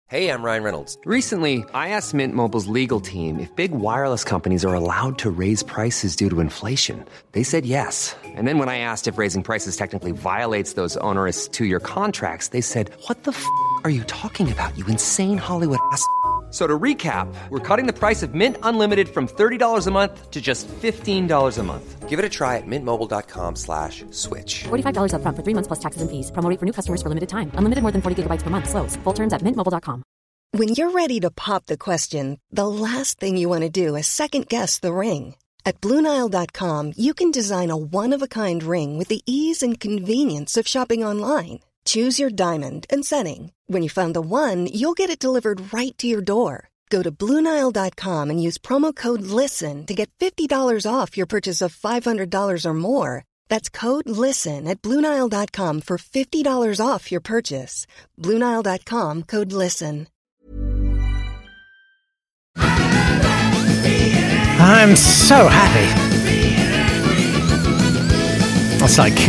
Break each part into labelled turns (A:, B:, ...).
A: Hey, I'm Ryan Reynolds.
B: Recently, I asked Mint Mobile's legal team if big wireless companies are allowed to raise prices due to inflation. They said yes. And then when I asked if raising prices technically violates those onerous two-year contracts, they said, "What the f*** are you talking about, you insane Hollywood ass?" So to recap, we're cutting the price of Mint Unlimited from $30 a month to just $15 a month.
A: Give it a try at mintmobile.com/switch.
C: $45 up front for 3 months plus taxes and fees. Promo rate for new customers for limited time. Unlimited more than 40 gigabytes per month. Slows full terms at mintmobile.com.
D: When you're ready to pop the question, the last thing you want to do is second-guess the ring. At BlueNile.com, you can design a one-of-a-kind ring with the ease and convenience of shopping online. Choose your diamond and setting. When you find the one, you'll get it delivered right to your door. Go to BlueNile.com and use promo code LISTEN to get $50 off your purchase of $500 or more. That's code LISTEN at BlueNile.com for $50 off your purchase. BlueNile.com, code LISTEN.
E: I'm so happy. That's like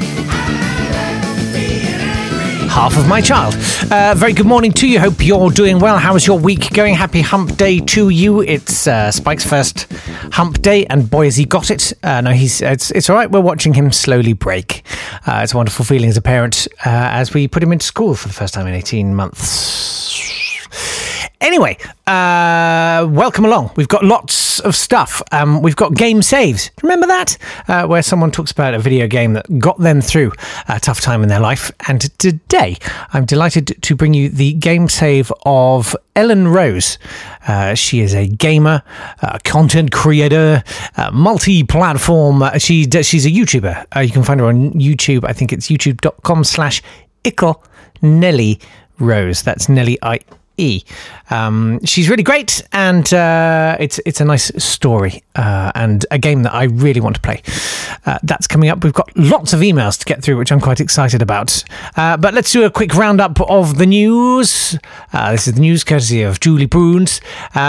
E: half of my child. Very good morning to you. Hope you're doing well. How is your week going? Happy hump day to you. It's Spike's first hump day, and boy, has he got it. No, it's all right. We're watching him slowly break. It's a wonderful feeling as a parent as we put him into school for the first time in 18 months. Anyway, welcome along. We've got lots of stuff. We've got game saves. Remember that? Where someone talks about a video game that got them through a tough time in their life. And today, I'm delighted to bring you the game save of Ellen Rose. She is a gamer, content creator, multi-platform. She's a YouTuber. You can find her on YouTube. I think it's youtube.com/Ickle Nelly Rose. That's Nelly she's really great, and it's a nice story and a game that I really want to play. That's coming up. We've got lots of emails to get through, which I'm quite excited about. But let's do a quick roundup of the news. This is the news courtesy of Julie Bruns.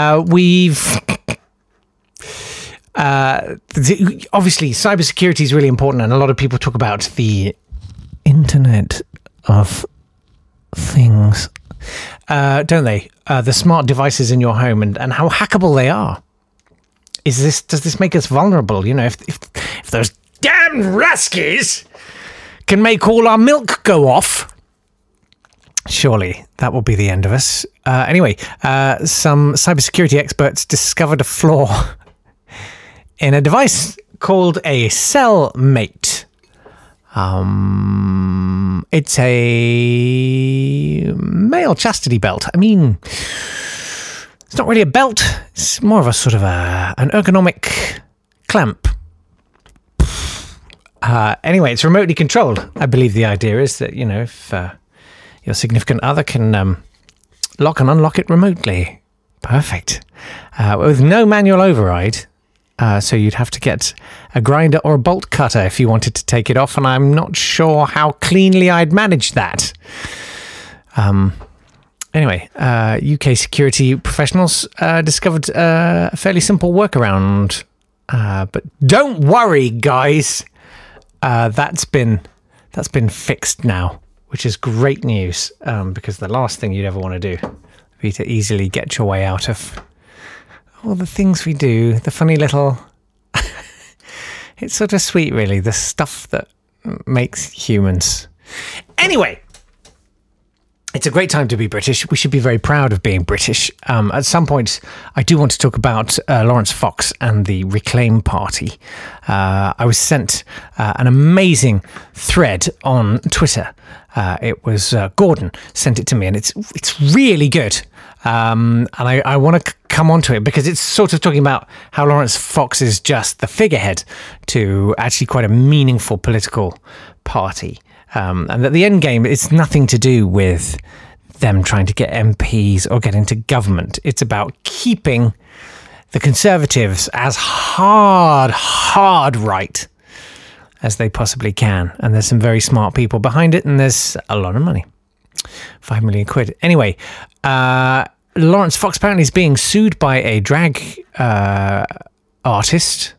E: Obviously, cybersecurity is really important, and a lot of people talk about the Internet of Things. Don't they? The smart devices in your home and how hackable they are. Does this make us vulnerable? You know, if those damn Ruskies can make all our milk go off, surely that will be the end of us. Anyway, some cybersecurity experts discovered a flaw in a device called a Cellmate. It's a male chastity belt. I mean, it's not really a belt. It's more of a sort of an ergonomic clamp. Anyway, it's remotely controlled. I believe the idea is that, you know, if your significant other can lock and unlock it remotely. Perfect. With no manual override. So you'd have to get a grinder or a bolt cutter if you wanted to take it off, and I'm not sure how cleanly I'd manage that. Anyway, UK security professionals discovered a fairly simple workaround. But don't worry, guys. That's been fixed now, which is great news, because the last thing you'd ever want to do would be to easily get your way out of all the things we do, the funny little... It's sort of sweet, really, the stuff that makes humans. Anyway, it's a great time to be British. We should be very proud of being British. At some point, I do want to talk about Laurence Fox and the Reclaim Party. I was sent an amazing thread on Twitter. It was Gordon sent it to me, and it's really good. And I want to come on to it because it's sort of talking about how Laurence Fox is just the figurehead to actually quite a meaningful political party. And that the end game, it's nothing to do with them trying to get MPs or get into government. It's about keeping the Conservatives as hard right as they possibly can. And there's some very smart people behind it, and there's a lot of money. 5 million quid. Anyway, Laurence Fox apparently is being sued by a drag artist.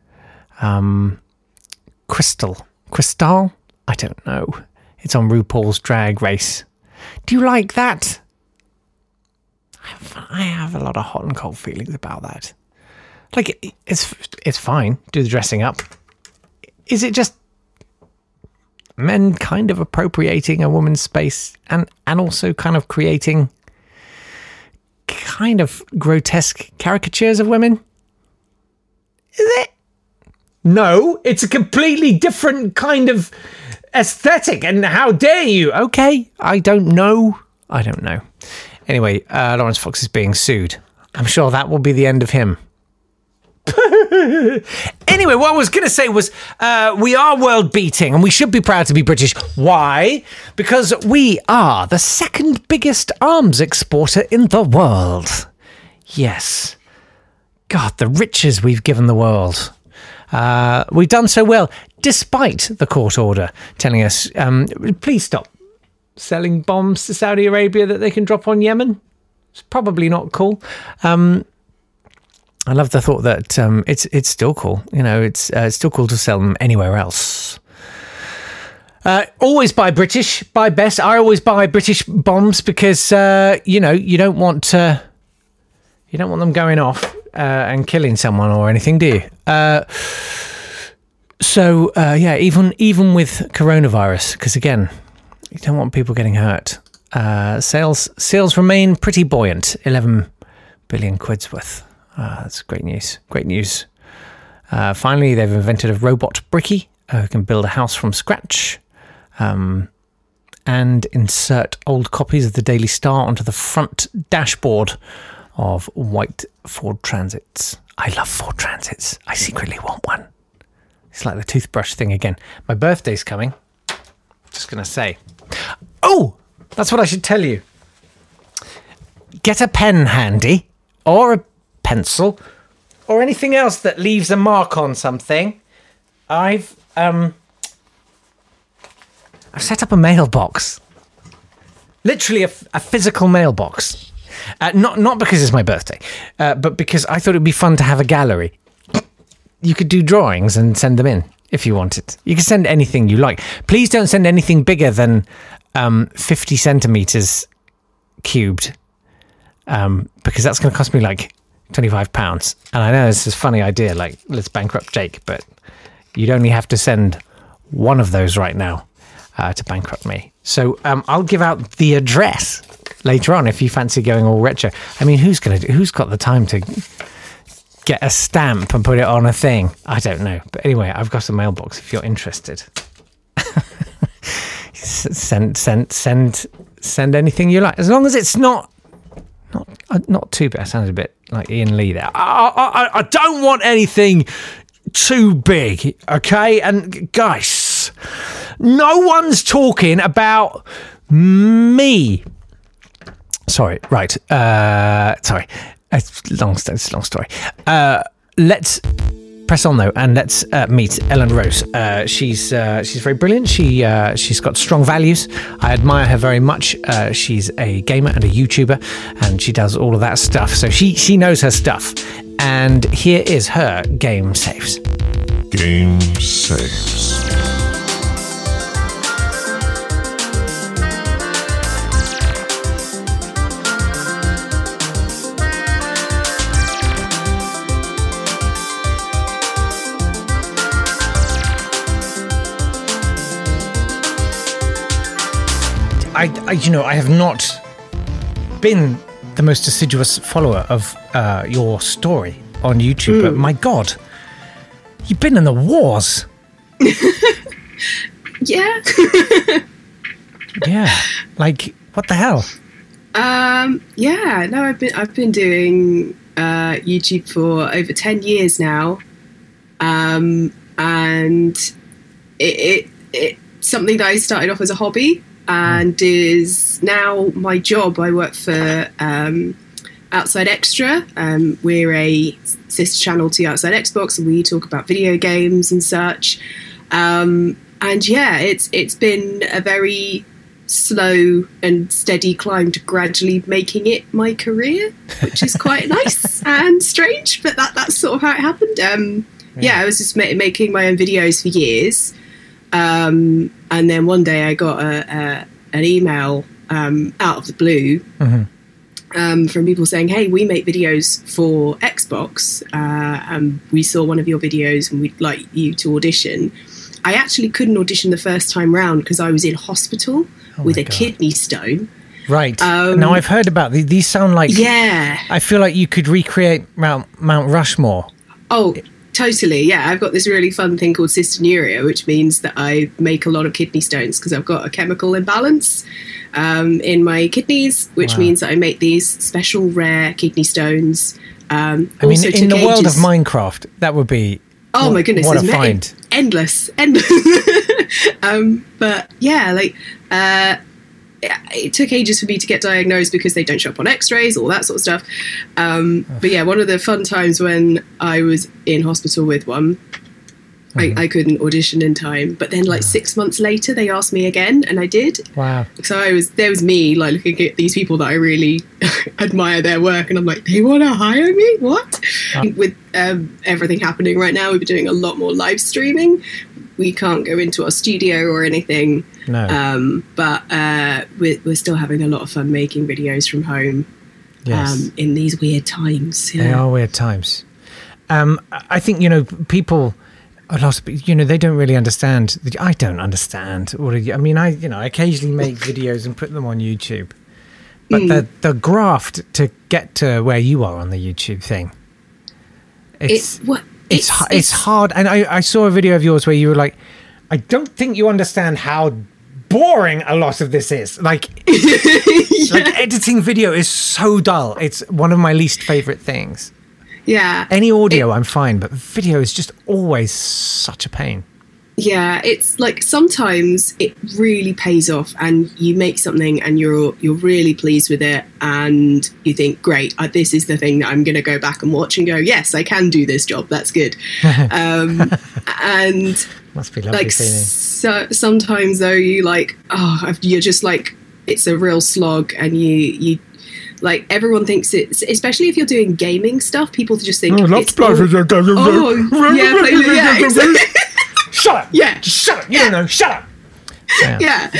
E: Crystal? I don't know. It's on RuPaul's Drag Race. Do you like that? I have a lot of hot and cold feelings about that. Like, it's fine, do the dressing up. Is it just men kind of appropriating a woman's space and also kind of creating kind of grotesque caricatures of women? Is it? No, it's a completely different kind of aesthetic, and how dare you? Okay, I don't know. Anyway, Lawrence Fox is being sued. I'm sure that will be the end of him. Anyway, what I was going to say was we are world beating, and we should be proud to be British. Why? Because we are the second biggest arms exporter in the world. Yes. God, the riches we've given the world. We've done so well, despite the court order telling us, please stop selling bombs to Saudi Arabia that they can drop on Yemen. It's probably not cool. I love the thought that it's still cool. You know, it's still cool to sell them anywhere else. Always buy British, buy best. I always buy British bombs because you don't want them going off and killing someone or anything, do you? So even with coronavirus, because again, you don't want people getting hurt. Sales remain pretty buoyant. 11 billion quid's worth. That's great news. Great news. Finally, they've invented a robot brickie who can build a house from scratch and insert old copies of the Daily Star onto the front dashboard of white Ford Transits. I love Ford Transits. I secretly want one. It's like the toothbrush thing again. My birthday's coming. Just going to say. Oh, that's what I should tell you. Get a pen handy, or a pencil, or anything else that leaves a mark on something. I've set up a mailbox. Literally a physical mailbox. Not because it's my birthday, but because I thought it'd be fun to have a gallery. You could do drawings and send them in if you wanted. You can send anything you like. Please don't send anything bigger than 50 centimetres cubed, because that's going to cost me like £25. And I know this is a funny idea, like, let's bankrupt Jake, but you'd only have to send one of those right now to bankrupt me. So I'll give out the address later on if you fancy going all retro. I mean, who's got the time to get a stamp and put it on a thing? I don't know. But anyway, I've got a mailbox if you're interested. Send anything you like, as long as it's not too bad. Sounds a bit like Ian Lee there. I don't want anything too big, okay? And guys, no one's talking about me. Sorry, right. Sorry. It's a long story. Let's press on though, and let's meet Ellen Rose. She's very brilliant. She's got strong values. I admire her very much. She's a gamer and a YouTuber, and she does all of that stuff. So she knows her stuff. And here is her Game Saves.
F: Game Saves.
E: I have not been the most assiduous follower of your story on YouTube, but my God, you've been in the wars.
G: Yeah.
E: Yeah. Like, what the hell?
G: Yeah. No, I've been doing YouTube for over 10 years now, and it's something that I started off as a hobby. And is now my job. I work for Outside Extra. We're a sister channel to Outside Xbox, and we talk about video games and such. And yeah, it's been a very slow and steady climb to gradually making it my career, which is quite nice and strange, but that's sort of how it happened. Yeah, I was just making my own videos for years. And then one day I got an email out of the blue from people saying, hey, we make videos for Xbox, and we saw one of your videos and we'd like you to audition. I actually couldn't audition the first time round because I was in hospital with a kidney stone.
E: Right. Now, I've heard about these. These sound like...
G: Yeah.
E: I feel like you could recreate Mount Rushmore.
G: Oh, totally. Yeah, I've got this really fun thing called cystinuria, which means that I make a lot of kidney stones because I've got a chemical imbalance in my kidneys, which means that I make these special rare kidney stones.
E: I mean, in the world of Minecraft, that would be...
G: Oh my goodness,
E: what a find.
G: Endless. But yeah, like it took ages for me to get diagnosed because they don't show up on x-rays, all that sort of stuff. But yeah, one of the fun times when I was in hospital with one, I couldn't audition in time, but then like 6 months later they asked me again and I did.
E: Wow.
G: So there was me like looking at these people that I really admire their work and I'm like, they want to hire me? What? With everything happening right now, we've been doing a lot more live streaming. We can't go into our studio or anything.
E: No.
G: But we're still having a lot of fun making videos from home.
E: Yes.
G: In these weird times. Yeah.
E: They are weird times. I think, people... they don't really understand. I don't understand. I mean, I occasionally make videos and put them on YouTube, but the graft to get to where you are on the YouTube thing, it's hard. And I saw a video of yours where you were like, I don't think you understand how boring a lot of this is. Like, like editing video is so dull. It's one of my least favorite things.
G: Yeah.
E: Any audio, I'm fine, but video is just always such a pain.
G: Yeah, it's like sometimes it really pays off and you make something and you're really pleased with it and you think, great, this is the thing that I'm going to go back and watch and go, yes, I can do this job. That's good. And
E: must be lovely
G: like
E: feeling.
G: So sometimes though you're just like, it's a real slog and you like everyone thinks it's, especially if you're doing gaming stuff, people just think
E: play video games.
G: Exactly.
E: Shut up.
G: Yeah.
E: Just shut up. You know, shut up.
G: Yeah.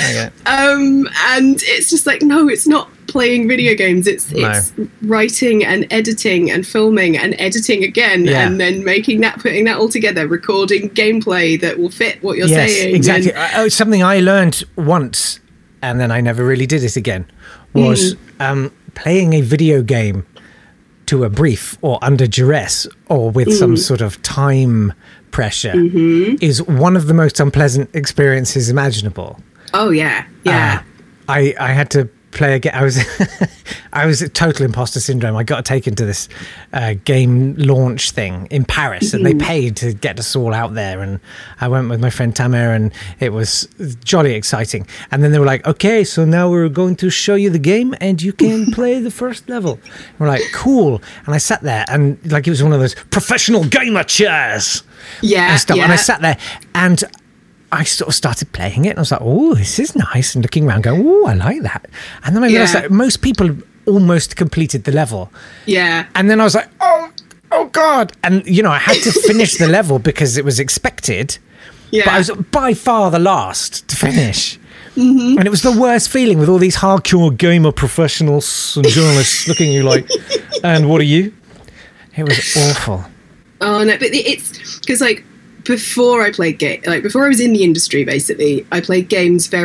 G: And it's just like, no, it's not playing video games. It's writing and editing and filming and editing again and then putting that all together, recording gameplay that will fit what you're saying.
E: Exactly. Something I learned once and then I never really did it again was playing a video game to a brief or under duress or with some sort of time pressure is one of the most unpleasant experiences imaginable.
G: Oh yeah.
E: I had to play a game. I was a total imposter syndrome. I got taken to this game launch thing in Paris and they paid to get us all out there, and I went with my friend Tamer and it was jolly exciting. And then they were like, okay, so now we're going to show you the game and you can play the first level. And we're like, cool. And I sat there and like it was one of those professional gamer chairs and stuff. And I sat there and I sort of started playing it and I was like, oh, this is nice, and looking around going, oh, I like that. And then I realized that most people almost completed the level.
G: Yeah.
E: And then I was like, oh God. And, I had to finish the level because it was expected. Yeah. But I was by far the last to finish. And it was the worst feeling with all these hardcore gamer professionals and journalists looking at you like, and what are you? It was awful.
G: Oh, no, but it's because, like, before I played before I was in the industry, basically, I played games at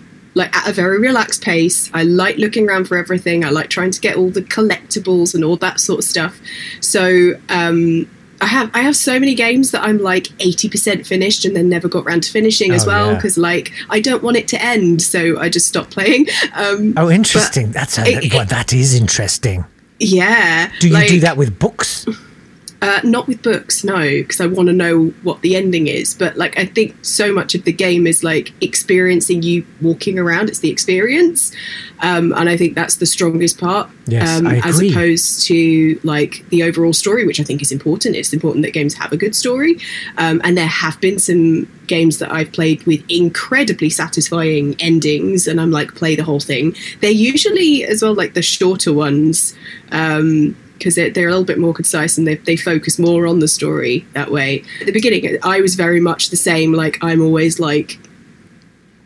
G: a very relaxed pace. I like looking around for everything. I like trying to get all the collectibles and all that sort of stuff. So I have so many games that I'm like 80% finished and then never got around to finishing as well because I don't want it to end, so I just stopped playing.
E: Interesting. That is interesting.
G: Yeah.
E: Do you do that with books?
G: Not with books, no, because I want to know what the ending is. But I think so much of the game is experiencing you walking around. It's the experience, and I think that's the strongest part.
E: Yes, I agree.
G: As opposed to the overall story, which I think is important. It's important that games have a good story, and there have been some games that I've played with incredibly satisfying endings, and I'm play the whole thing. They're usually as well the shorter ones. Because they're a little bit more concise and they focus more on the story that way. At the beginning, I was very much the same. I'm always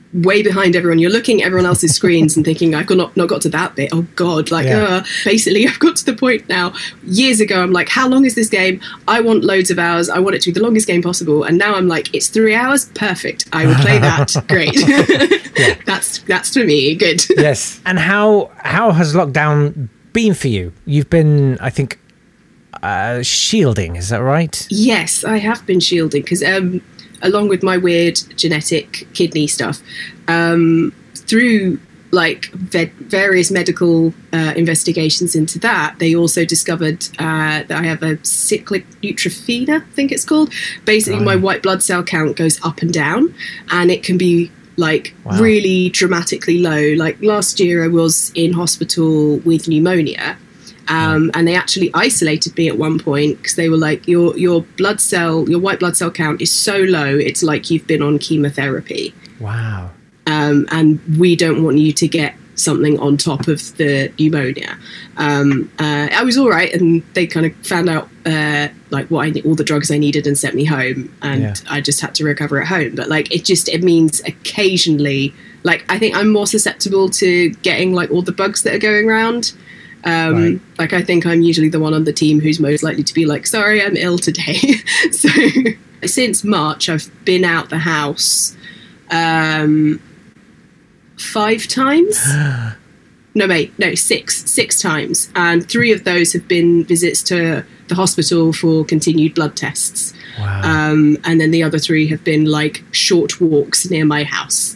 G: way behind everyone. You're looking at everyone else's screens and thinking, I've not got to that bit. Oh God. Basically I've got to the point now. Years ago, I'm like, how long is this game? I want loads of hours. I want it to be the longest game possible. And now I'm like, it's 3 hours. Perfect. I will play that. Great. That's for me. Good.
E: Yes. And how has lockdown been for you? You've been, I think, shielding. Is that right?
G: Yes, I have been shielding because along with my weird genetic kidney stuff, through like various medical investigations into that, they also discovered that I have a cyclic neutropenia, I think it's called. Basically, my white blood cell count goes up and down, and it can be like really dramatically low. Like last year, I was in hospital with pneumonia. And they actually isolated me at one point because they were like, your white blood cell count is so low, it's like you've been on chemotherapy.
E: Wow.
G: And we don't want you to get something on top of the pneumonia. I was all right, and they kind of found out like all the drugs I needed and sent me home, and I just had to recover at home. But like it means occasionally, like I think I'm more susceptible to getting like all the bugs that are going around. Like I think I'm usually the one on the team who's most likely to be like, sorry, I'm ill today. So since March, I've been out the house 5 times. Six times, and 3 of those have been visits to the hospital for continued blood tests.
E: Wow.
G: And then the other 3 have been like short walks near my house.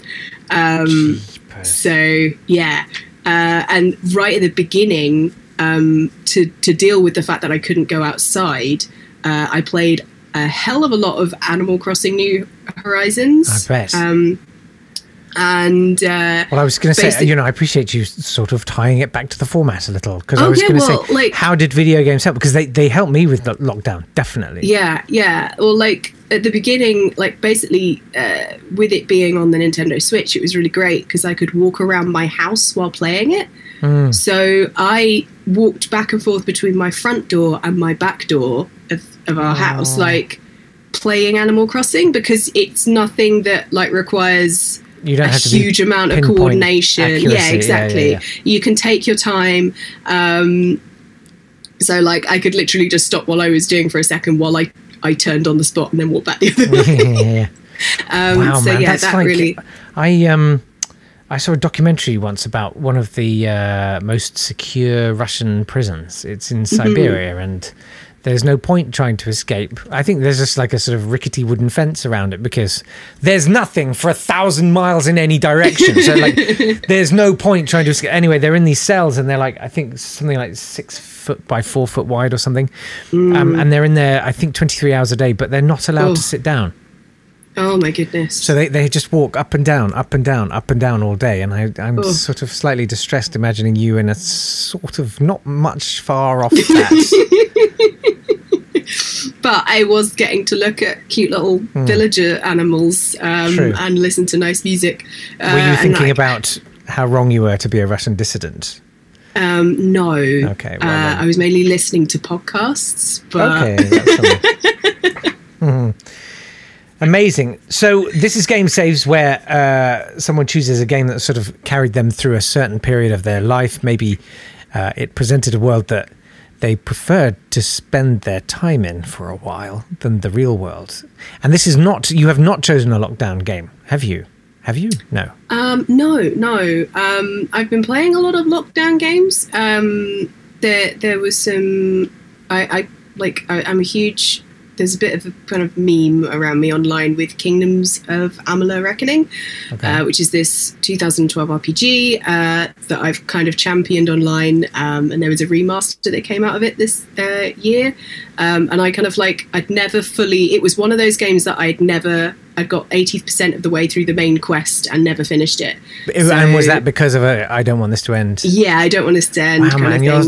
G: So yeah. And right at the beginning, to deal with the fact that I couldn't go outside, I played a hell of a lot of Animal Crossing New Horizons.
E: I bet.
G: And
E: well, I was going to say, I appreciate you sort of tying it back to the format a little, because I was going to say, like, how did video games help? Because they helped me with the lockdown, definitely.
G: Yeah. Well, like at the beginning, like basically with it being on the Nintendo Switch, it was really great because I could walk around my house while playing it. So I walked back and forth between my front door and my back door of our house, like playing Animal Crossing, because it's nothing that like requires
E: you don't have to
G: huge amount of coordination.
E: Accuracy.
G: Yeah, exactly. Yeah. You can take your time. So like I could literally just stop what I was doing for a second while I turned on the spot and then walk back the other way.
E: Wow,
G: so
E: man,
G: yeah,
E: that's
G: that
E: like,
G: really.
E: I saw a documentary once about one of the most secure Russian prisons. It's in Siberia, and there's no point trying to escape. I think there's just like a sort of rickety wooden fence around it because there's nothing for 1,000 miles in any direction. So like, there's no point trying to escape. Anyway, they're in these cells, and they're like, I think something like 6 foot by 4 foot wide or something. And they're in there, I think 23 hours a day, but they're not allowed to sit down.
G: Oh my goodness.
E: So they just walk up and down, up and down, up and down all day. And I'm sort of slightly distressed imagining you in a sort of not much far off that.
G: But I was getting to look at cute little villager animals and listen to nice music.
E: Were you thinking about how wrong you were to be a Russian dissident?
G: No.
E: Okay. Well,
G: I was mainly listening to podcasts. But...
E: Okay. That's amazing. So this is Game Saves, where someone chooses a game that sort of carried them through a certain period of their life. Maybe it presented a world that they preferred to spend their time in for a while than the real world. And this is not, you have not chosen a lockdown game, have you? Have you? No.
G: No. I've been playing a lot of lockdown games. There was some, I'm a huge, there's a bit of a kind of meme around me online with Kingdoms of Amalur Reckoning, which is this 2012 RPG that I've kind of championed online. And there was a remaster that came out of it this year. And I kind of I'd never fully, it was one of those games that I'd got 80% of the way through the main quest and never finished it.
E: And was that because of I don't want this to end?
G: Yeah, I don't want this to end.
E: Wow, man, I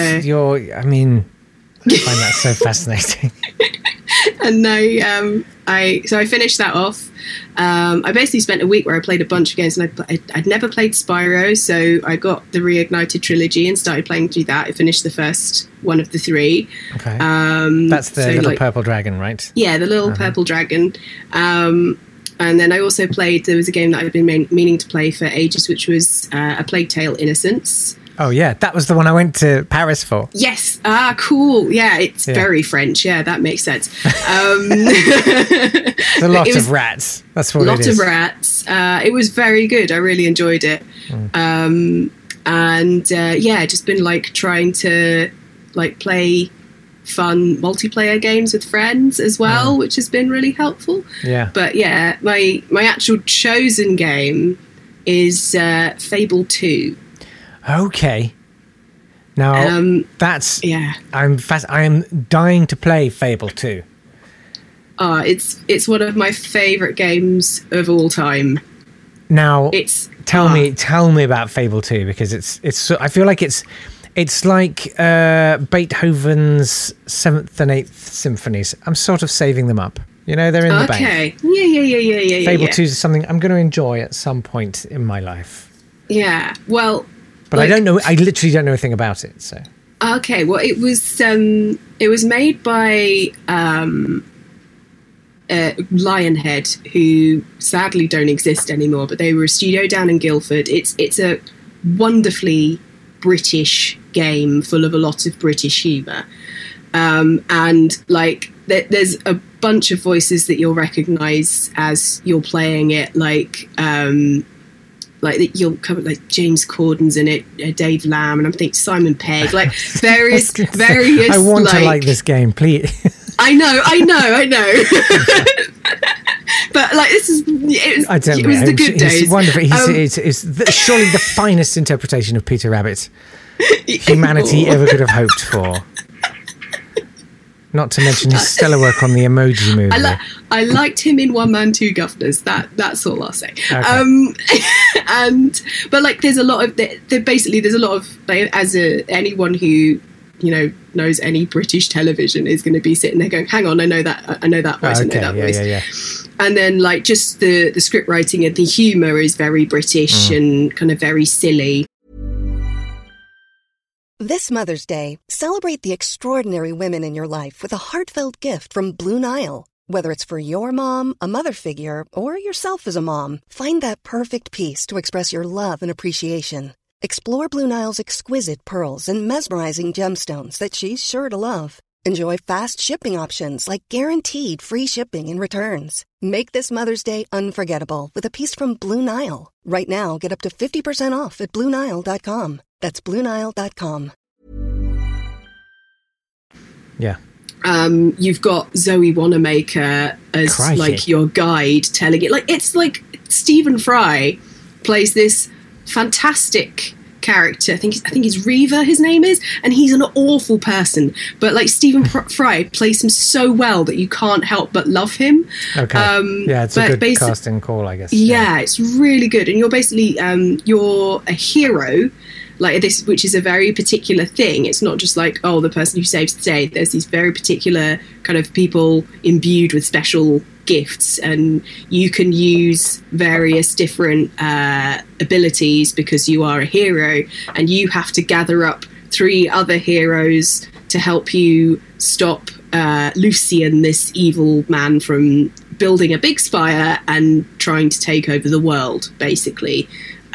E: find that so fascinating.
G: And I finished that off. I basically spent a week where I played a bunch of games, and I'd never played Spyro, so I got the Reignited trilogy and started playing through that. I finished the first one of the 3.
E: Okay. That's the little purple dragon, right?
G: Yeah, the little purple dragon. And And then I also played, there was a game that I've been meaning to play for ages, which was A Plague Tale Innocence.
E: Oh, yeah. That was the one I went to Paris for.
G: Yes. Ah, cool. Yeah, it's very French. Yeah, that makes sense.
E: It's a lot of rats. That's what it is.
G: A lot of rats. It was very good. I really enjoyed it. Just been like trying to like play fun multiplayer games with friends as well, which has been really helpful.
E: Yeah.
G: But yeah, my actual chosen game is Fable 2.
E: Okay. Now that's I am dying to play Fable 2.
G: It's one of my favorite games of all time.
E: Now tell me about Fable 2, because it's I feel like it's like Beethoven's 7th and 8th symphonies. I'm sort of saving them up. You know, they're in the bank.
G: Okay. Yeah.
E: Fable 2 is something I'm going to enjoy at some point in my life.
G: Yeah. Well,
E: but I don't know. I literally don't know anything about it. So.
G: Okay. Well, it was made by Lionhead, who sadly don't exist anymore, but they were a studio down in Guildford. It's a wonderfully British game full of a lot of British humour, and like there's a bunch of voices that you'll recognise as you're playing it, like you'll cover like James Corden's in it, Dave Lamb, and I'm thinking Simon Pegg, like various.
E: I want to like this game, please.
G: I know. But like it was the good days.
E: It's wonderful. It's surely the finest interpretation of Peter Rabbit humanity ever could have hoped for. Not to mention his stellar work on the Emoji Movie.
G: I liked him in One Man, Two Governors. That's all I'll say.
E: Okay.
G: But like, there's a lot of like, anyone who knows any British television is going to be sitting there going, hang on, I know that voice, I know that voice.
E: Yeah.
G: And then like just the script writing and the humour is very British and kind of very silly.
D: This Mother's Day, celebrate the extraordinary women in your life with a heartfelt gift from Blue Nile. Whether it's for your mom, a mother figure, or yourself as a mom, find that perfect piece to express your love and appreciation. Explore Blue Nile's exquisite pearls and mesmerizing gemstones that she's sure to love. Enjoy fast shipping options like guaranteed free shipping and returns. Make this Mother's Day unforgettable with a piece from Blue Nile. Right now, get up to 50% off at BlueNile.com. That's BlueNile.com.
E: Yeah.
G: You've got Zoe Wanamaker as like your guide, telling it like it's like Stephen Fry plays this fantastic character. I think he's Reaver, his name is, and he's an awful person, but like Stephen Fry plays him so well that you can't help but love him.
E: Okay. It's a good casting call, I guess.
G: Yeah, it's really good, and you're basically you're a hero like this, which is a very particular thing. It's not just like, oh, the person who saves the day. There's these very particular kind of people imbued with special gifts, and you can use various different abilities because you are a hero, and you have to gather up 3 other heroes to help you stop Lucian, this evil man, from building a big spire and trying to take over the world, basically.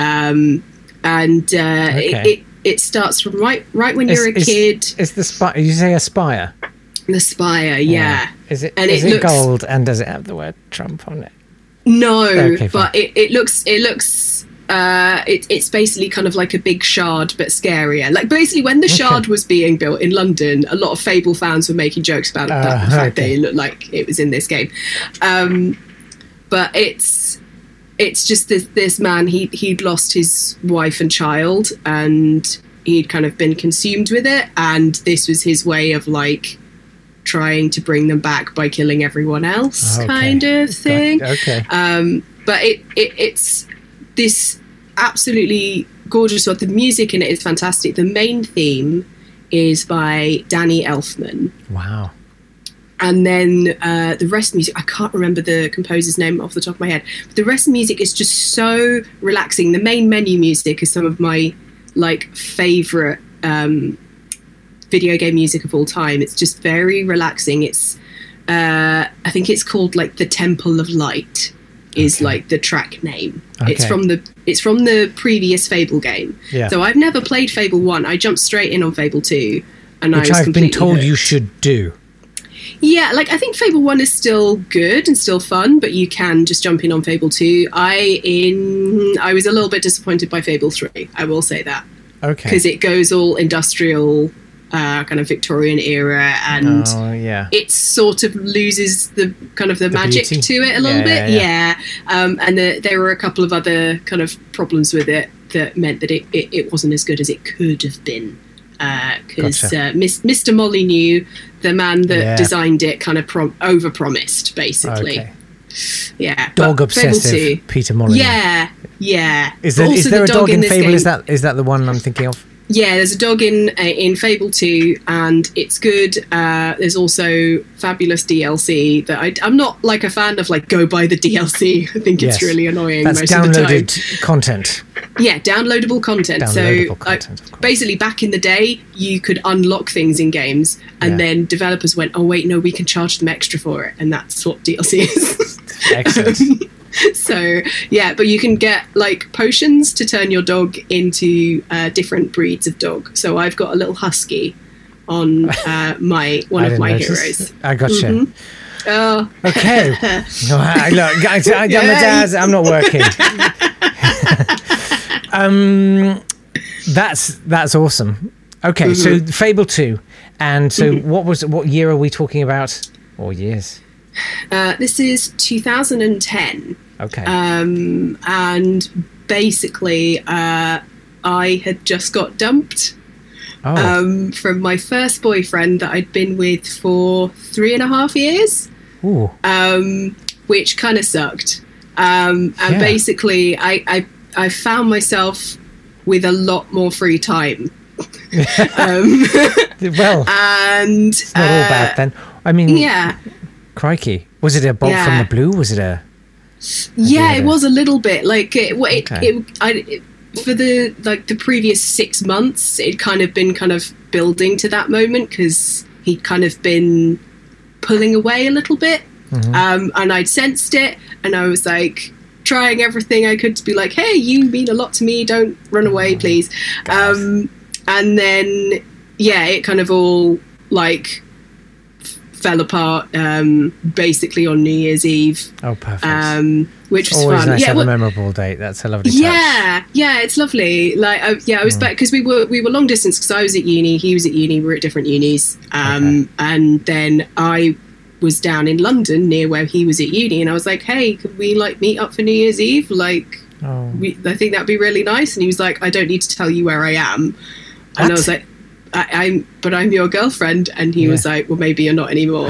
G: It starts from right when you're a kid.
E: Is the spire? You say a spire?
G: The spire, yeah.
E: Is it? And is it gold? And does it have the word Trump on it?
G: No, okay, but it looks. It's basically kind of like a big shard, but scarier. Like basically, when the shard was being built in London, a lot of Fable fans were making jokes about the fact that it looked like it was in this game. But it's just this man. He'd lost his wife and child, and he'd kind of been consumed with it. And this was his way of like trying to bring them back by killing everyone else, kind of thing.
E: Okay.
G: But it's this absolutely gorgeous one. The music in it is fantastic. The main theme is by Danny Elfman.
E: Wow.
G: And then the rest of the music, I can't remember the composer's name off the top of my head, but the rest of the music is just so relaxing. The main menu music is some of my like favourite video game music of all time. It's just very relaxing. It's I think it's called like the Temple of Light. is like the track name.
E: Okay.
G: It's from the previous Fable game.
E: Yeah.
G: So I've never played Fable 1. I jumped straight in on Fable 2, and
E: Which
G: I was
E: I've been
G: completely
E: told
G: hooked.
E: you should do.
G: Yeah, like I think Fable 1 is still good and still fun, but you can just jump in on Fable 2. I was a little bit disappointed by Fable 3, I will say that.
E: Okay.
G: Because it goes all industrial, kind of Victorian era, and it sort of loses the kind of the magic
E: beauty?
G: to it a little bit. Yeah. And there were a couple of other kind of problems with it that meant that it wasn't as good as it could have been. Because
E: Gotcha.
G: Mr. Molyneux, the man that
E: Yeah.
G: designed it, kind of over-promised, basically.
E: Okay.
G: Yeah.
E: Dog
G: but Fable
E: obsessive
G: 2,
E: Peter Molyneux.
G: Yeah.
E: Is
G: But
E: there,
G: also
E: is there
G: the
E: a dog in
G: this
E: Fable?
G: game-
E: Is that the one I'm thinking of?
G: Yeah, there's a dog in Fable 2, and it's good. There's also fabulous DLC that I'm not like a fan of. Like, go buy the DLC. I think
E: Yes.
G: it's really annoying
E: That's
G: most of the time.
E: downloaded content.
G: Yeah, downloadable content.
E: Downloadable content, of course.
G: Basically, back in the day, you could unlock things in games, and
E: Yeah.
G: then developers went, "Oh wait, no, we can charge them extra for it," and that's what DLC is.
E: Excellent.
G: So yeah, but you can get like potions to turn your dog into different breeds of dog. So I've got a little husky on one
E: I
G: of my
E: didn't notice.
G: heroes.
E: I gotcha.
G: Oh,
E: Okay. No, look, I'm not working. That's awesome. Okay, so Fable 2, and so what year are we talking about? Or years?
G: this is 2010.
E: Okay.
G: And basically, I had just got dumped from my first boyfriend that I'd been with for 3.5 years,
E: Ooh.
G: which kind of sucked. And
E: Yeah.
G: basically, I found myself with a lot more free time.
E: Well,
G: And
E: it's not all bad then. I mean,
G: yeah.
E: crikey. Was it a bolt from
G: Yeah.
E: the blue? Was it a...
G: Yeah,
E: Yeah.
G: it was a little bit like
E: Okay.
G: for the previous 6 months. It'd kind of been building to that moment because he'd kind of been pulling away a little bit, and I'd sensed it, and I was like trying everything I could to be like, "Hey, you mean a lot to me. Don't run away, please." And then it kind of all like fell apart basically on New Year's Eve,
E: Oh, perfect.
G: which was
E: Always
G: fun.
E: nice to
G: Yeah,
E: have
G: well,
E: a memorable date. That's a lovely touch.
G: yeah, it's lovely. Like, I was back because we were long distance because I was at uni, he was at uni, we were at different unis, and then I was down in London near where he was at uni, and I was like, "Hey, could we like meet up for New Year's Eve? Like, I think that'd be really nice." And he was like, "I don't need to tell you where I am," and I was like, I'm your girlfriend," and he was like, "Well, maybe you're not anymore."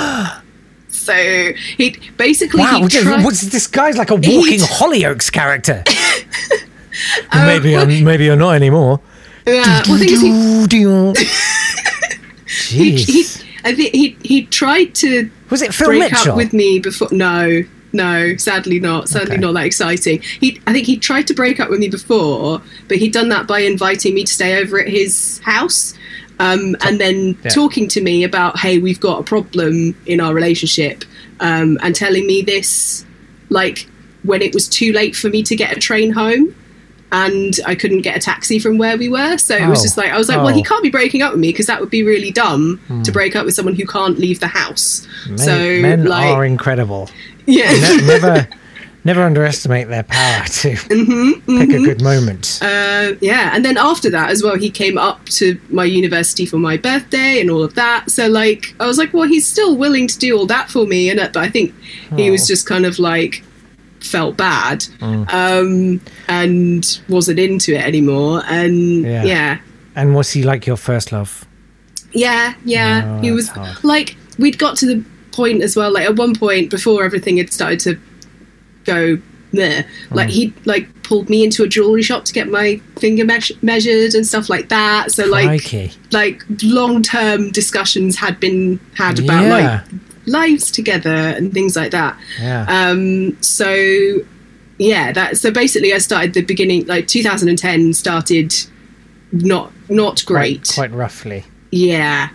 G: So he basically
E: What's this guy's like a walking Hollyoaks character? Maybe you're not anymore.
G: well, the thing is
E: Jeez.
G: I think he tried to
E: Was it Phil
G: break
E: Mitchell?
G: up with me before. No, sadly not. Sadly
E: Okay.
G: not that exciting. I think he tried to break up with me before, but he'd done that by inviting me to stay over at his house. And then talking to me about, "Hey, we've got a problem in our relationship," and telling me this like when it was too late for me to get a train home, and I couldn't get a taxi from where we were. So it was just like, I was like, well, he can't be breaking up with me because that would be really dumb to break up with someone who can't leave the house.
E: Men
G: like,
E: are incredible.
G: yeah.
E: Never underestimate their power to pick a good moment.
G: And then after that as well, he came up to my university for my birthday and all of that. So like, I was like, well, he's still willing to do all that for me, but I think he was just kind of like felt bad and wasn't into it anymore. And
E: And was he like your first love?
G: Yeah.
E: Oh,
G: He was
E: that's hard.
G: like, we'd got to the point as well, like at one point before everything had started to go there, like he like pulled me into a jewelry shop to get my finger measured and stuff like that. So
E: Crikey.
G: like long-term discussions had been had about like lives together and things like that. So basically I started the beginning, like 2010 started not great.
E: Quite roughly.
G: Yeah.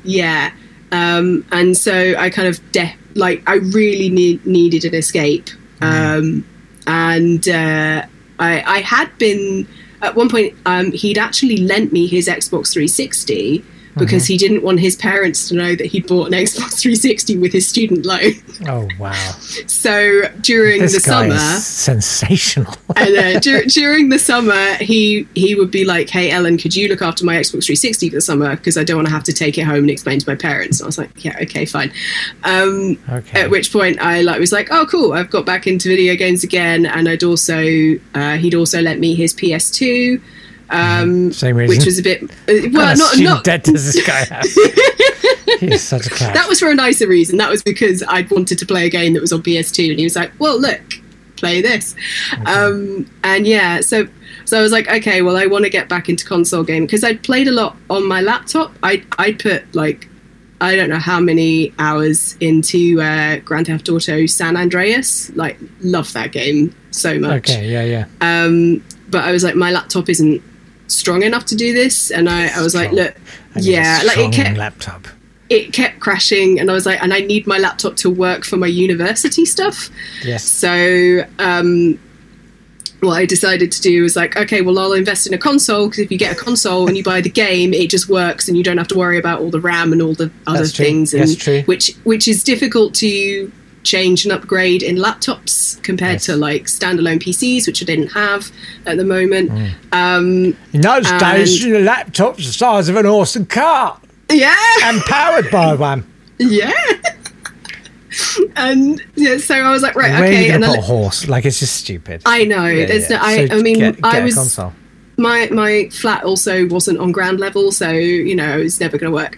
G: And so I kind of I really needed an escape. and I had been at one point. He'd actually lent me his Xbox 360 because he didn't want his parents to know that he'd bought an Xbox 360 with his student loan.
E: Oh wow!
G: So during
E: This
G: the
E: guy
G: summer,
E: is sensational.
G: and during the summer, he would be like, "Hey, Ellen, could you look after my Xbox 360 for the summer? Because I don't want to have to take it home and explain to my parents." And I was like, "Yeah, okay, fine."
E: Okay.
G: At which point, I was like, "Oh, cool! I've got back into video games again." And he'd also lent me his PS2.
E: Same reason.
G: Which was a bit
E: What kind of student debt does this guy have? He's such a cat.
G: That was for a nicer reason. That was because I'd wanted to play a game that was on PS2, and he was like, "Well, look, play this." Okay. And yeah, so I was like, okay, well, I want to get back into console gaming because I'd played a lot on my laptop. I'd put like, I don't know how many hours into Grand Theft Auto San Andreas. Like, love that game so much.
E: Okay, yeah.
G: But I was like, my laptop isn't strong enough to do this, and I was like, look, yeah, like it kept crashing, and I was like, and I need my laptop to work for my university stuff.
E: Yes.
G: So what I decided to do was like, okay, well, I'll invest in a console, because if you get a console and you buy the game, it just works and you don't have to worry about all the RAM and all the other things.
E: That's true.
G: Which is difficult to change and upgrade in laptops compared to like standalone PCs, which I didn't have at the moment.
E: In those days, the laptop's the size of an horse and cart.
G: Yeah.
E: And powered by one.
G: Yeah. And yeah, so I was like, right,
E: Where
G: okay.
E: are you
G: And
E: gonna put a horse? Like, it's just stupid.
G: I know. I mean,
E: get
G: I
E: a
G: was
E: console.
G: my flat also wasn't on ground level, so you know, it was never going to work.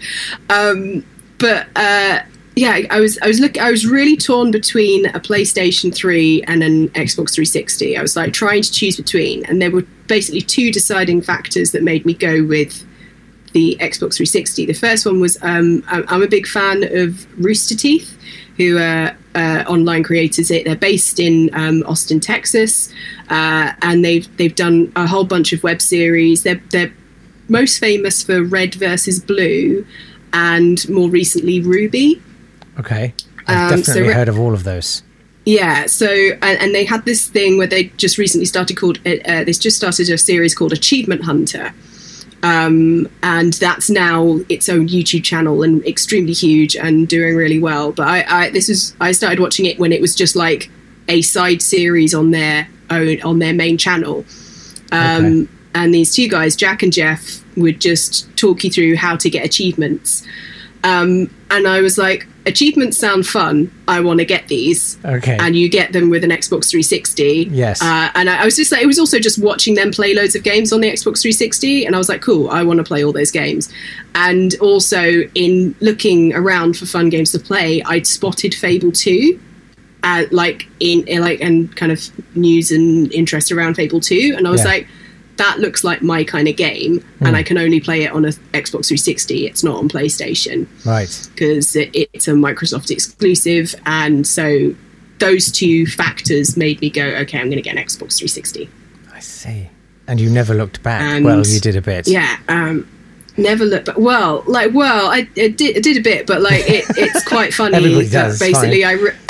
G: Yeah, I was really torn between a PlayStation 3 and an Xbox 360. I was like trying to choose between, and there were basically two deciding factors that made me go with the Xbox 360. The first one was I'm a big fan of Rooster Teeth, who are online creators. They're based in Austin, Texas, and they've done a whole bunch of web series. They're most famous for Red versus Blue, and more recently Ruby.
E: Okay, I've definitely heard of all of those.
G: Yeah, so and they had this thing where they just recently started a series called Achievement Hunter. And that's now its own YouTube channel and extremely huge and doing really well. But I started watching it when it was just like a side series on their main channel. And these two guys, Jack and Jeff, would just talk you through how to get achievements. And I was like, achievements sound fun. I want to get these.
E: Okay.
G: And you get them with an Xbox 360.
E: Yes.
G: And I was just like, it was also just watching them play loads of games on the Xbox 360. And I was like, cool, I want to play all those games. And also in looking around for fun games to play, I'd spotted Fable 2. And kind of news and interest around Fable 2. And I was like, that looks like my kind of game, and I can only play it on a Xbox 360. It's not on PlayStation,
E: right?
G: Because it's a Microsoft exclusive, and so those two factors made me go, okay, I'm going to get an Xbox 360.
E: I see. And you never looked back. And, well, you did a bit.
G: Yeah. Never looked back. I did a bit, but like it's quite funny.
E: Everybody does.
G: Basically,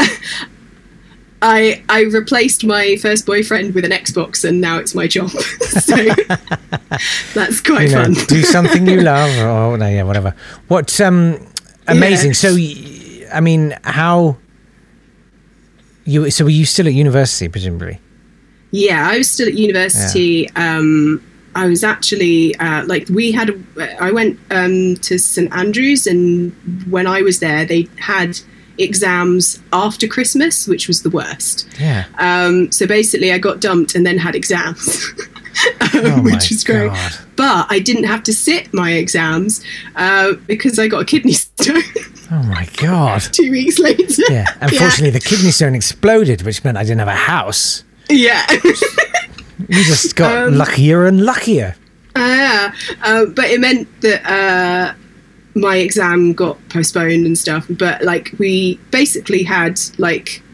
G: I replaced my first boyfriend with an Xbox, and now it's my job. So that's quite fun.
E: Do something you love, or no, yeah, whatever. What amazing. Yeah. So, I mean, how you? So, were you still at university, presumably?
G: Yeah, I was still at university. Yeah. I was actually I went to St Andrews, and when I was there, they had exams after Christmas, which was the worst.
E: Yeah.
G: So basically I got dumped and then had exams, which was great. God. But I didn't have to sit my exams because I got a kidney stone.
E: Oh my God.
G: 2 weeks later.
E: Yeah. Unfortunately, the kidney stone exploded, which meant I didn't have a house.
G: Yeah.
E: You just got luckier and luckier.
G: But it meant that my exam got postponed and stuff, but like we basically had like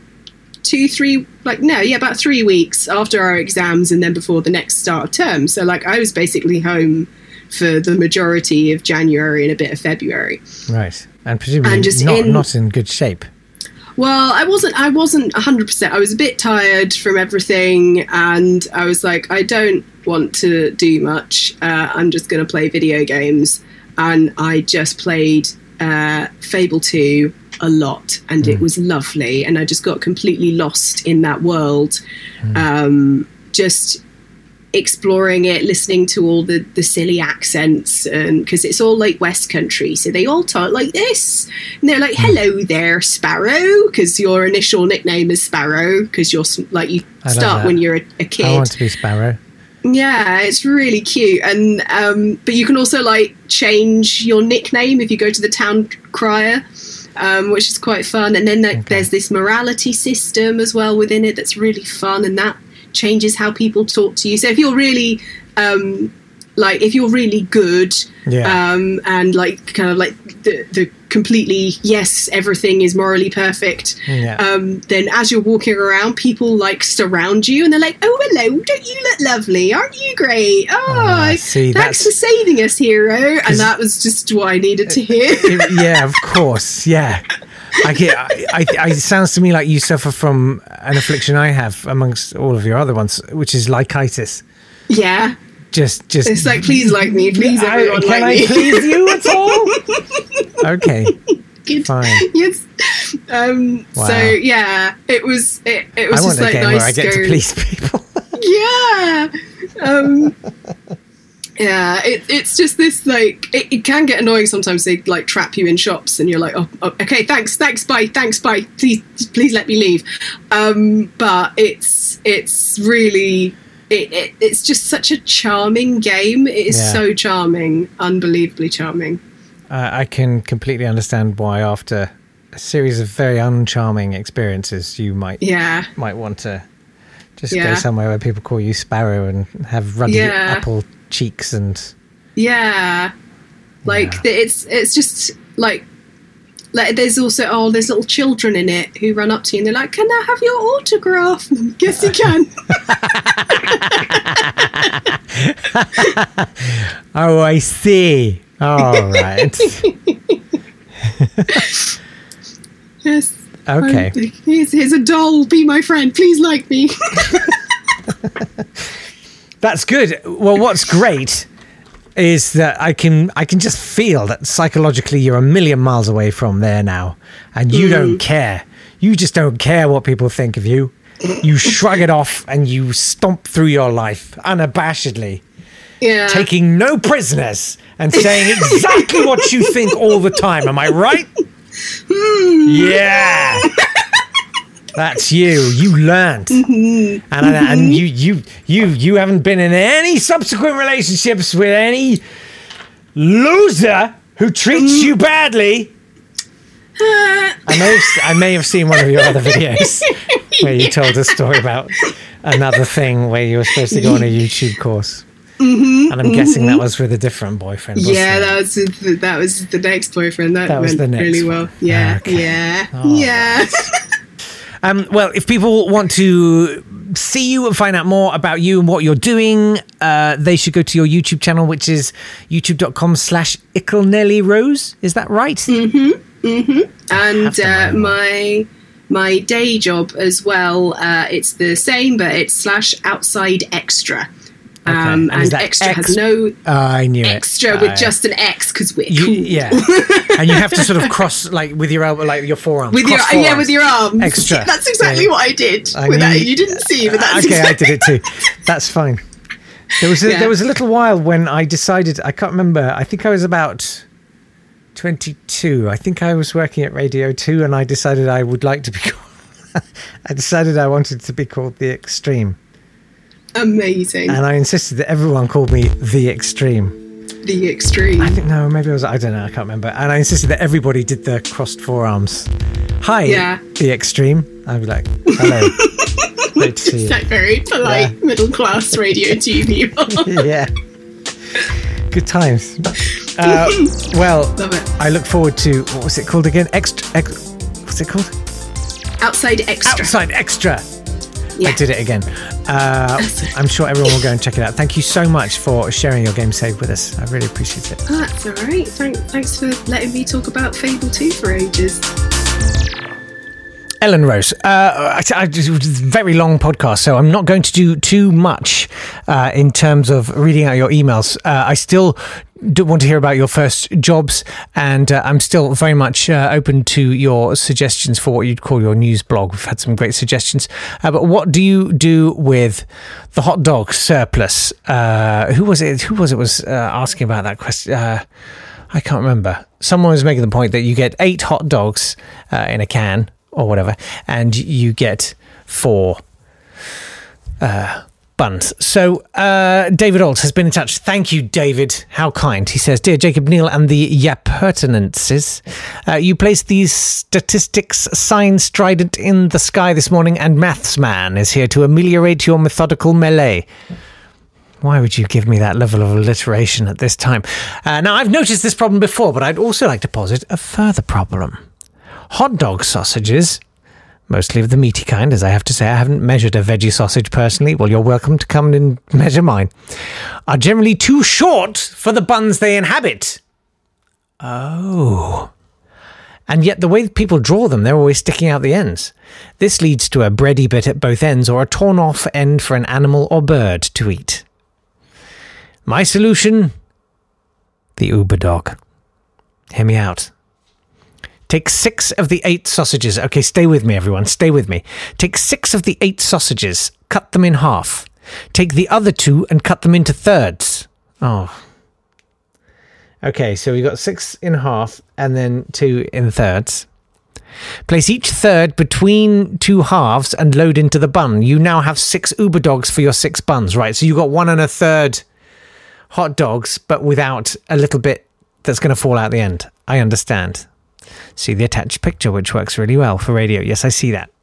G: about 3 weeks after our exams and then before the next start of term. So like I was basically home for the majority of January and a bit of February.
E: Right. And presumably not in good shape.
G: Well, I wasn't 100%. I was a bit tired from everything, and I was like, I don't want to do much. I'm just going to play video games. And I just played Fable 2 a lot, and it was lovely. And I just got completely lost in that world, just exploring it, listening to all the silly accents, and because it's all like West Country, so they all talk like this, and they're like, "Hello there, Sparrow," because your initial nickname is Sparrow, because you're like, you start when you're a kid.
E: I want to be Sparrow.
G: Yeah, it's really cute, and but you can also like change your nickname if you go to the town crier, which is quite fun. And then there's this morality system as well within it that's really fun, and that changes how people talk to you. So if you're really if you're really good, and like kind of like the completely yes, everything is morally perfect, then as you're walking around, people like surround you and they're like, "Oh, hello, don't you look lovely? Aren't you great? Thanks for saving us, hero." And that was just what I needed to hear.
E: Yeah, of course. Yeah. It sounds to me like you suffer from an affliction I have amongst all of your other ones, which is lycitis.
G: Yeah.
E: Just
G: it's like, please like me, please everyone
E: can
G: like
E: I
G: me.
E: please you at all? Okay.
G: Good.
E: Fine.
G: Yes.
E: Wow.
G: So yeah, it was
E: I
G: just
E: want
G: like
E: a game
G: nice
E: where I get to please people.
G: Yeah. Yeah, it's just this like it can get annoying sometimes. They like trap you in shops and you're like, oh okay, thanks, bye, please let me leave. But it's really it's just such a charming game. It is so charming, unbelievably charming.
E: I can completely understand why after a series of very uncharming experiences you might want to just go somewhere where people call you Sparrow and have ruddy apple cheeks and
G: it's just like there's also there's little children in it who run up to you and they're like, "Can I have your autograph?" Yes, you can.
E: Oh, I see. All right.
G: Yes.
E: Okay.
G: Here's a doll. Be my friend. Please like me.
E: That's good. Well, what's great is that I can just feel that psychologically you're a million miles away from there now, and you don't care. You just don't care what people think of you. You shrug it off and you stomp through your life unabashedly, taking no prisoners and saying exactly what you think all the time. Am I right? Yeah. That's you. You learned, and you haven't been in any subsequent relationships with any loser who treats you badly. I may have seen one of your other videos where you told a story about another thing where you were supposed to go on a YouTube course. And I'm guessing that was with a different boyfriend.
G: Yeah,
E: it?
G: that was the next boyfriend. That
E: was
G: went
E: the next
G: really
E: one.
G: well. Yeah,
E: Okay.
G: yeah.
E: Well, if people want to see you and find out more about you and what you're doing, they should go to your YouTube channel, which is youtube.com/IckleNellyRose. Is that right?
G: And my day job as well, it's the same, but it's /outside extra. And extra has no
E: I knew
G: extra
E: it.
G: with just an X because we're cool.
E: Yeah. And you have to sort of cross like with your elbow, like your forearms.
G: With your arms.
E: Extra.
G: That's exactly what I did. You didn't see, but that's
E: okay. I did it too. That's fine. There was a little while when I decided, I can't remember. I think I was about 22. I think I was working at Radio 2, and I decided I would like to be called. I decided I wanted to be called The Extreme.
G: Amazing.
E: And I insisted that everyone called me The Extreme.
G: The Extreme.
E: I think, no, maybe I don't know, I can't remember. And I insisted that everybody did the crossed forearms. Hi, The Extreme. I'd be like, hello. Great to see you.
G: Like very polite middle class Radio 2 people.
E: Yeah. Good times. Well,
G: love it.
E: I look forward to, what was it called again? What's it called?
G: Outside Extra.
E: Outside Extra.
G: Yeah.
E: I did it again. I'm sure everyone will go and check it out. Thank you so much for sharing your game save with us. I really appreciate it.
G: Oh, that's all right. Thanks for letting me talk about Fable 2 for ages.
E: Ellen Rose. It was a very long podcast, so I'm not going to do too much in terms of reading out your emails. I still do want to hear about your first jobs, and I'm still very much open to your suggestions for what you'd call your news blog. We've had some great suggestions. But what do you do with the hot dog surplus? Who was it was asking about that question? I can't remember. Someone was making the point that you get 8 hot dogs in a can or whatever, and you get 4 buns. So David Alt has been in touch. Thank you, David. How kind. He says, Dear Jacob Neal and the Yapertinences, you placed these statistics sign strident in the sky this morning, and Maths Man is here to ameliorate your methodical melee. Why would you give me that level of alliteration at this time? Now, I've noticed this problem before, but I'd also like to posit a further problem. Hot dog sausages, mostly of the meaty kind, as I have to say, I haven't measured a veggie sausage personally. Well, you're welcome to come and measure mine. Are generally too short for the buns they inhabit. Oh. And yet the way people draw them, they're always sticking out the ends. This leads to a bready bit at both ends or a torn off end for an animal or bird to eat. My solution? The Uber dog. Hear me out. Take 6 of the 8 sausages. Okay, stay with me, everyone. Stay with me. Take 6 of the 8 sausages. Cut them in half. Take the other 2 and cut them into thirds. Oh. Okay, so we got 6 in half and then 2 in thirds. Place each third between 2 halves and load into the bun. You now have 6 Uber dogs for your 6 buns, right? So you got 1 1/3 hot dogs, but without a little bit that's going to fall out the end. I understand. See the attached picture, which works really well for radio. Yes, I see that.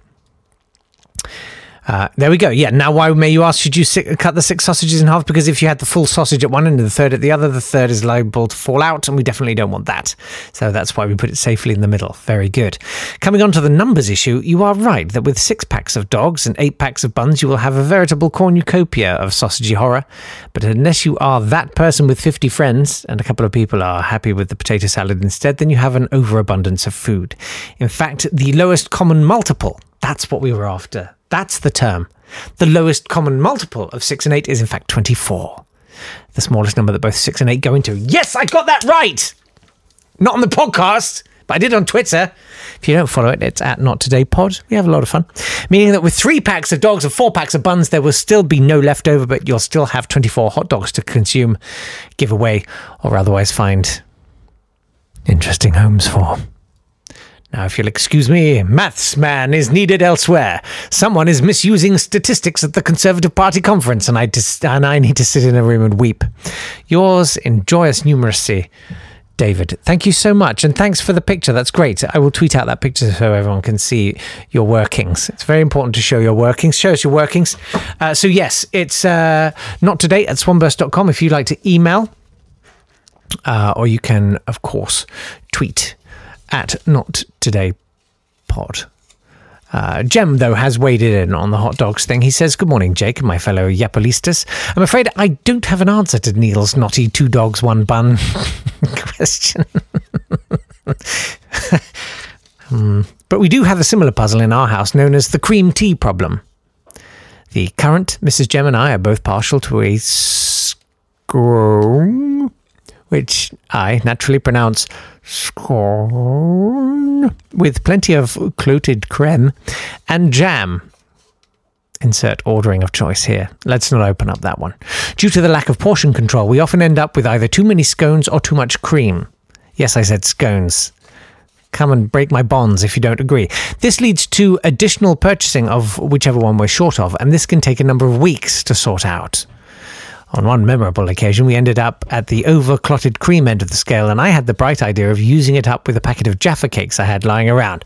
E: There we go. Yeah, now why may you ask, should you cut the 6 sausages in half? Because if you had the full sausage at one end and the third at the other, the third is liable to fall out, and we definitely don't want that. So that's why we put it safely in the middle. Very good. Coming on to the numbers issue, you are right that with 6 packs of dogs and 8 packs of buns, you will have a veritable cornucopia of sausagey horror. But unless you are that person with 50 friends and a couple of people are happy with the potato salad instead, then you have an overabundance of food. In fact, the lowest common multiple, that's what we were after. That's the term. The lowest common multiple of 6 and 8 is in fact 24. The smallest number that both 6 and 8 go into. Yes, I got that right! Not on the podcast, but I did on Twitter. If you don't follow it, it's at Not Today Pod. We have a lot of fun. Meaning that with 3 packs of dogs and 4 packs of buns, there will still be no leftover, but you'll still have 24 hot dogs to consume, give away, or otherwise find interesting homes for. Now, if you'll excuse me, Maths Man is needed elsewhere. Someone is misusing statistics at the Conservative Party conference, and I need to sit in a room and weep. Yours in joyous numeracy, David. Thank you so much, and thanks for the picture. That's great. I will tweet out that picture so everyone can see your workings. It's very important to show your workings. Show us your workings. So yes, it's not today at swanburst.com if you'd like to email, or you can, of course, tweet at Not Today Pod. Jem, though, has waded in on the hot dogs thing. He says, good morning, Jake and my fellow Yapolistas. I'm afraid I don't have an answer to Neil's knotty 2 dogs, 1 bun question. But we do have a similar puzzle in our house known as the cream tea problem. The current Mrs. Jem and I are both partial to a scone, which I naturally pronounce scone, with plenty of clotted creme and jam. Insert ordering of choice here. Let's not open up that one. Due to the lack of portion control, we often end up with either too many scones or too much cream. Yes, I said scones. Come and break my bonds if you don't agree. This leads to additional purchasing of whichever one we're short of, and this can take a number of weeks to sort out. On one memorable occasion, we ended up at the over-clotted cream end of the scale, and I had the bright idea of using it up with a packet of Jaffa cakes I had lying around.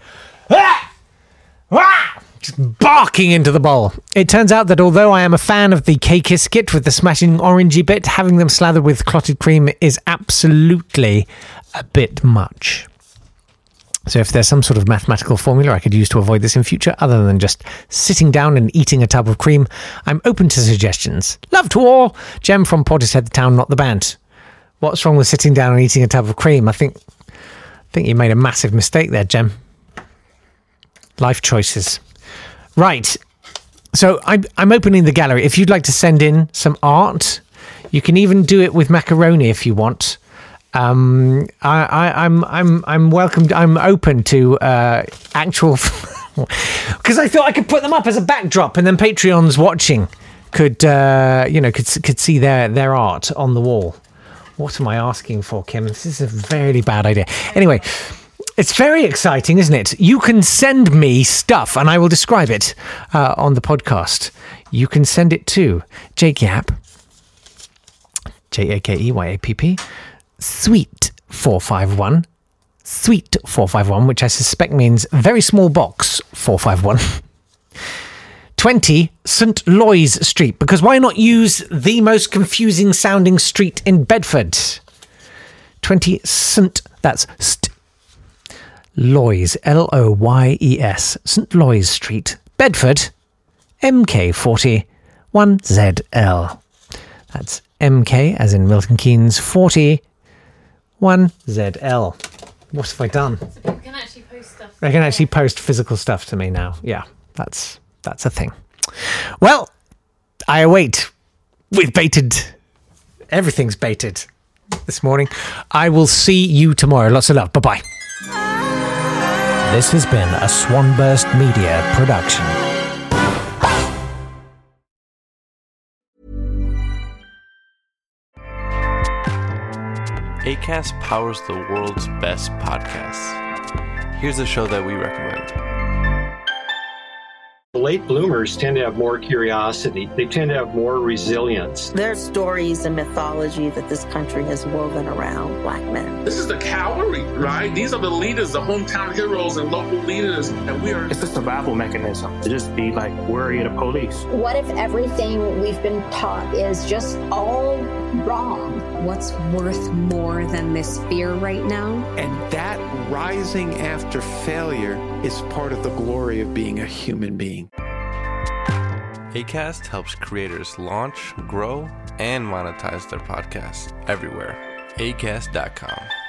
E: Just barking into the bowl. It turns out that although I am a fan of the cake-iscuit with the smashing orangey bit, having them slathered with clotted cream is absolutely a bit much. So if there's some sort of mathematical formula I could use to avoid this in future, other than just sitting down and eating a tub of cream, I'm open to suggestions. Love to all. Jem from Portishead, the town, not the band. What's wrong with sitting down and eating a tub of cream? I think you made a massive mistake there, Jem. Life choices. Right. So I'm opening the gallery. If you'd like to send in some art, you can even do it with macaroni if you want. I'm welcome. I'm open to actual because I thought I could put them up as a backdrop, and then Patreons watching could see their art on the wall. What am I asking for, Kim? This is a very bad idea. Anyway. It's very exciting, isn't it? You can send me stuff, and I will describe it on the podcast. You can send it to Jake Yapp, JAKEYAPP, Sweet451, Sweet451, which I suspect means very small box 451. 20 St. Loyes Street, because why not use the most confusing sounding street in Bedford? 20 St. That's St. Loyes, Loyes, St. Loyes Street, Bedford, MK40 1ZL. That's MK, as in Milton Keynes, 40 1ZL. What have I done?
H: So people can actually post stuff.
E: They can actually post physical stuff to me now. Yeah, that's a thing. Well, I await with bated. Everything's baited this morning. I will see you tomorrow. Lots of love. Bye-bye.
I: This has been a Swanburst Media production.
J: Acast powers the world's best podcasts. Here's a show that we recommend.
K: Late bloomers tend to have more curiosity. They tend to have more resilience.
L: There are stories and mythology that this country has woven around Black men.
M: This is the cavalry, right? These are the leaders, the hometown heroes and local leaders, and we are...
N: It's a survival mechanism to just be like worried of police.
O: What if everything we've been taught is just all wrong?
P: What's worth more than this fear right now?
Q: And that rising after failure is part of the glory of being a human being.
J: Acast helps creators launch, grow, and monetize their podcasts everywhere. Acast.com.